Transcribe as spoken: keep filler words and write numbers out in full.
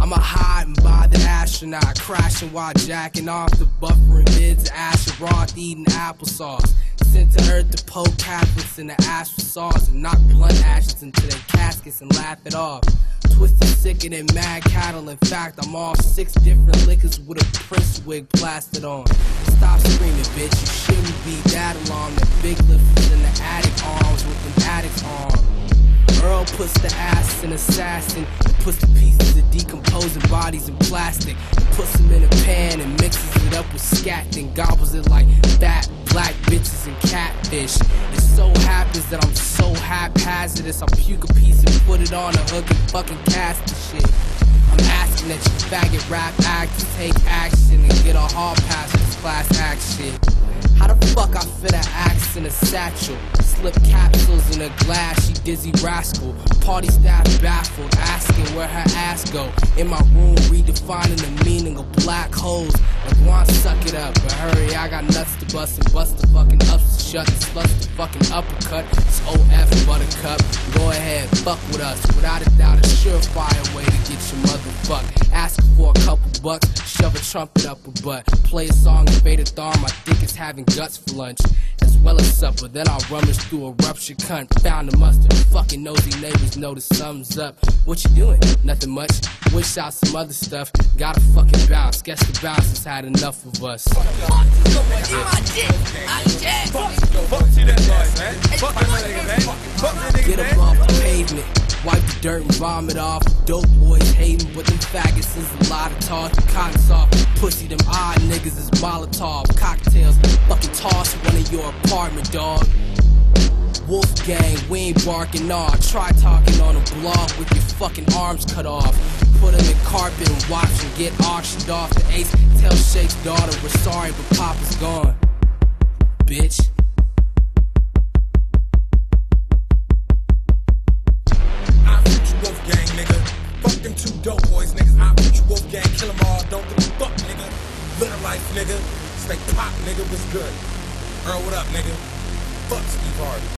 I'ma hide and buy the astronaut, crashing while jacking off the buffering vids of Asheroth, eating applesauce. Sent to earth to poke Catholics in the ash for sauce and knock blunt ashes into their caskets and laugh it off. Twisted sicker than mad cattle. In fact, I'm off six different liquors with a Prince wig plastered on. Stop screaming, bitch. You shouldn't be that alarmed. The big lifters in the attic arms with them addicts arms. Earl puts the ass in assassin and puts the pieces of decomposing bodies in plastic and puts them in a pan and mixes it up with scat, then gobbles it like fat black bitches and catfish. It so happens that I'm so haphazardous, I'll puke a piece and put it on a hook and fucking cast the shit. I'm asking that you faggot rap actors take action and get a hall pass for this class act shit. How the fuck I fit an axe in a satchel? Slip capsules in a glass, she dizzy rascal. Party staff baffled, asking where her ass go. In my room, redefining the meaning of black holes. Like, go on, suck it up, but hurry, I got nuts to bust and bust the fucking ups to shut and sluts the fucking uppercut. It's O F buttercup. Go ahead, fuck with us. Without a doubt, a surefire way to get your motherfuck. Ask for a couple bucks, shove a trumpet up her butt. Play a song and fade a thorn, my dick is having guts for lunch. As well as supper, then I'll rummage through a ruptured cunt. Found the mustard, fucking nosy neighbors know the sums up. What you doing? Nothing much. Wish out some other stuff. Gotta fucking bounce. Guess the bouncers had enough of us. Get up off the pavement. Wipe the dirt and vomit off. Dope boys hating, but them faggots is a lot of talk. Cotton soft, pussy, them odd niggas is Molotov. Cocktails, fucking toss one in your apartment, dog. Wolf gang, we ain't barking off. Try talking on a blog with your fucking arms cut off. Put them in carpet and watch them get auctioned off. The ace tell Shake's daughter we're sorry, but Papa's gone. Bitch. Fuck them two dope boys, niggas. I put you wolf gang, kill them all, don't give a fuck, nigga. Little life, nigga. Stay pop, nigga, what's good? Earl, what up, nigga? Fuck Steve Harvey.